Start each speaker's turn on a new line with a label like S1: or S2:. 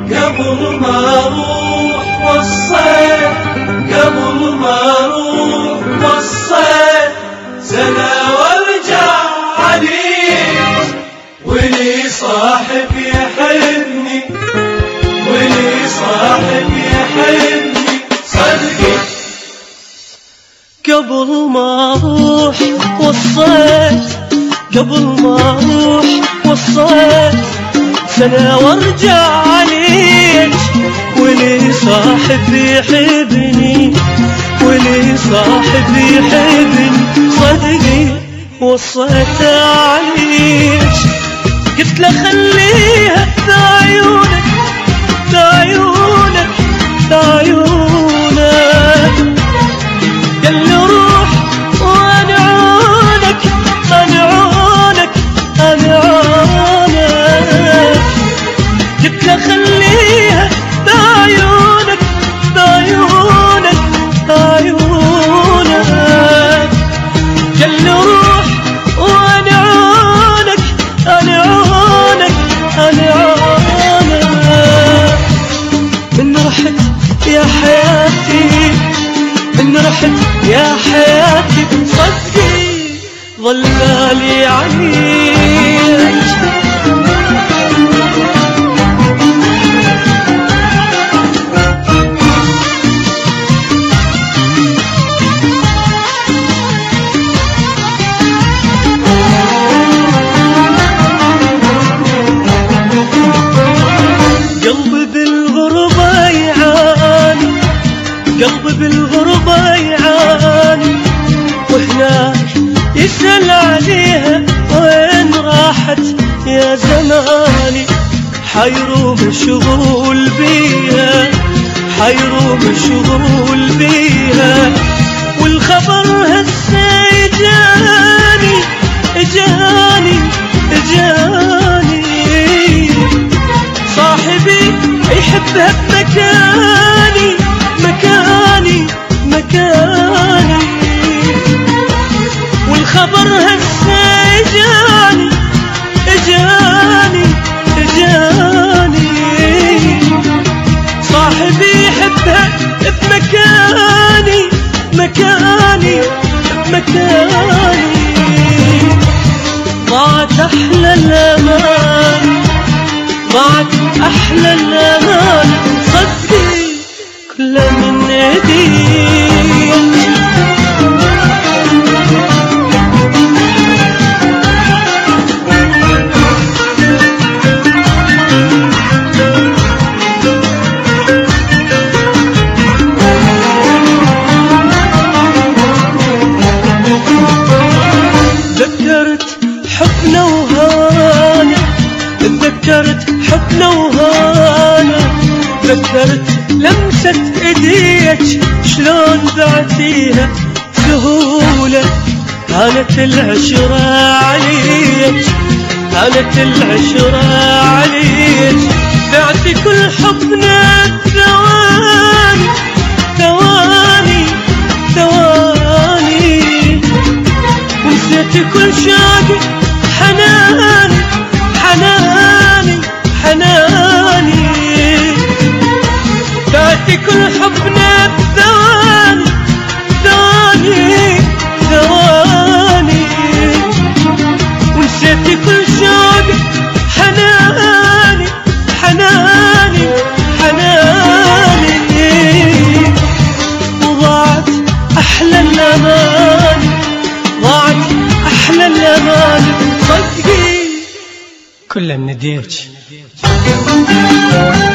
S1: قبل ما اروح وصيت، قبل ما اروح وصيت سنة وارجع عليك، ولي صاحب يحبني، ولي صاحب يحبني صدقي.
S2: قبل ما اروح وصيت، قبل ما اروح وصيت سنة وارجع عليك، ولي صاحب يحبني، ولي صاحب يحبني صدقي. وصيت عليك قلت له خليها بعيونك، بعيونك، بعيونك. قال لي روح وانا عونك، انا عونك، انا عونك. قلت له خليها بعيونك، بعيونك، بعيونك. قال لي روح وانا عونك، انا عونك، انا عونك. من رحت يا حياتي، من رحت يا حياتي صدقي ظل بالي عليك. قلبي بالغربة يعاني، قلبي بالغربة يعاني، وهناك يسأل عليها وين راحت يا زماني. حيرو مشغول بيها، حيرو مشغول بيها، والخبر هسه اجاني، اجاني، اجاني. صاحبي يحبها بمكاني، مكاني، مكاني. والخبر هسه اجاني، اجاني، اجاني. صاحبي يحبها بمكاني، مكاني، بمكاني. ضاعت احلى الامان، ضاعت احلى الامان صدقي كله من ايديك. تذكرت حبنا وهانا، تذكرت حبنا وهانا، تذكرت لمسة ايديك شلون بعتيها سهولة. كانت العشرة عليك، كانت العشرة عليك. بعتي كل حبنا ثواني، ثواني، ثواني. ونسيتي كل شوقي حناني، حناني، حناني. بعتي كل حبنا ثواني، ثواني، ثواني. ونسيتي كل شوقي حناني، حناني، حناني. وضاعت احلى الامان، ضاعت احلى الامان صدقي كله من ايديك.